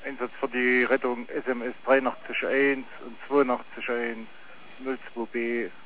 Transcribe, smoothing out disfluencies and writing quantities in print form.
Einsatz für die Rettung SMS 83.1 und 82.1 02B